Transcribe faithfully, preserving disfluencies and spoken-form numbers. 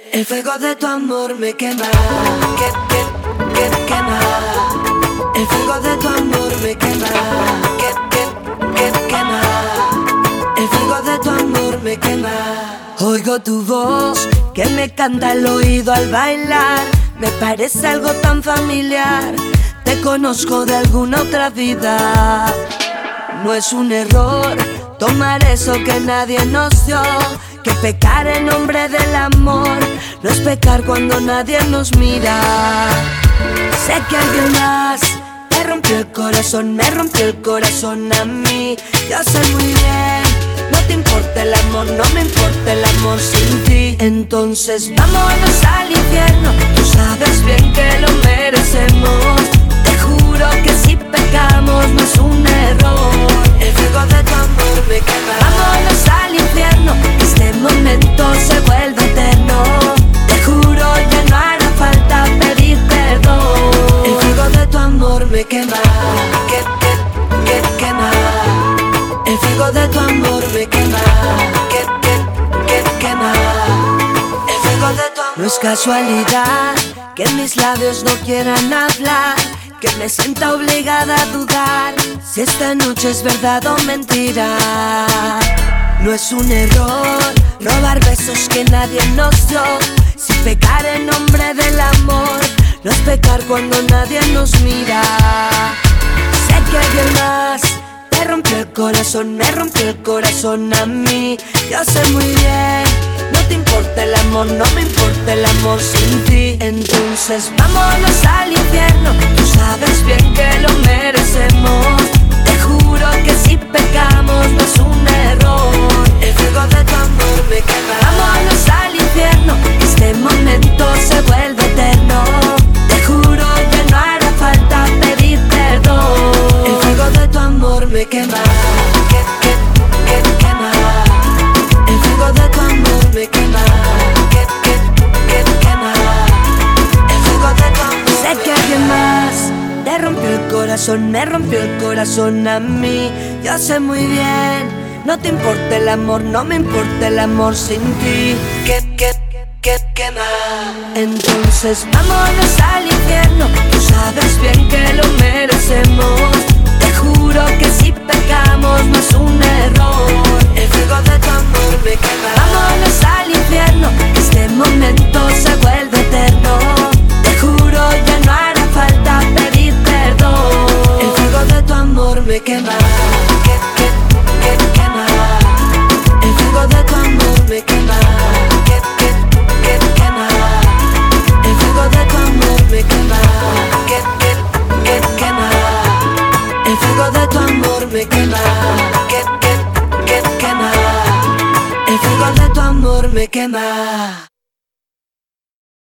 El fuego de tu amor me quema, que, que, que, quema. El fuego de tu amor me quema, que, que, que, quema. El fuego de tu amor me quema. Oigo tu voz que me canta al oído al bailar. Me parece algo tan familiar. Te conozco de alguna otra vida. No es un error tomar eso que nadie nos dio, que pecar en nombre del amor no es pecar cuando nadie nos mira. Sé que alguien más me rompió el corazón, me rompió el corazón a mí. Yo sé muy bien, no te importa el amor, no me importa el amor sin ti. Entonces vámonos al infierno, tú sabes bien que lo merecemos. Te juro que si pecamos no es un error. El fuego de tu amor me quema. Vámonos al infierno, que este momento se vuelve eterno. Te juro ya no hará falta pedir perdón. El fuego de tu amor me quema, que, que, que quema. El fuego de tu amor me quema, que, que, que quema. El fuego de tu amor. No es casualidad que mis labios no quieran hablar, que me sienta obligada a dudar si esta noche es verdad o mentira. No es un error robar besos que nadie nos dio. Si pecar en nombre del amor no es pecar cuando nadie nos mira. Sé que alguien más me rompió el corazón, me rompió el corazón a mí. Yo sé muy bien, no te importa el amor, no me importa el amor sin ti. Entonces vámonos al infierno, tú sabes bien que lo merecemos. Te juro que si pecamos no es un error. El fuego de tu amor me quema. Vámonos al infierno, que este momento se vuelve eterno. Te juro que no hará falta pedir perdón. El fuego de tu amor me quema, que, que, que quema. El fuego de tu amor me quema, que, que, que quema. El fuego de tu amor. Sé que alguien más te rompió el corazón, me rompió el corazón a mí. Yo sé muy bien, no te importa el amor, no me importa el amor sin ti. Que, que, que quema. Entonces vámonos al infierno, tú sabes bien que lo merecemos. Te juro que si pecamos no es un error. El fuego de tu amor me quema. Vámonos al infierno, que este momento se vuelve eterno. Te juro ya no hará falta pedir perdón. El fuego de tu amor me quema, que, que, que quema. El fuego de tu amor me quema, que, que, que quema. El fuego de tu amor me quema, que, que, que quema. El fuego de tu amor me quema, que, que, que quema. El fuego de tu amor me quema.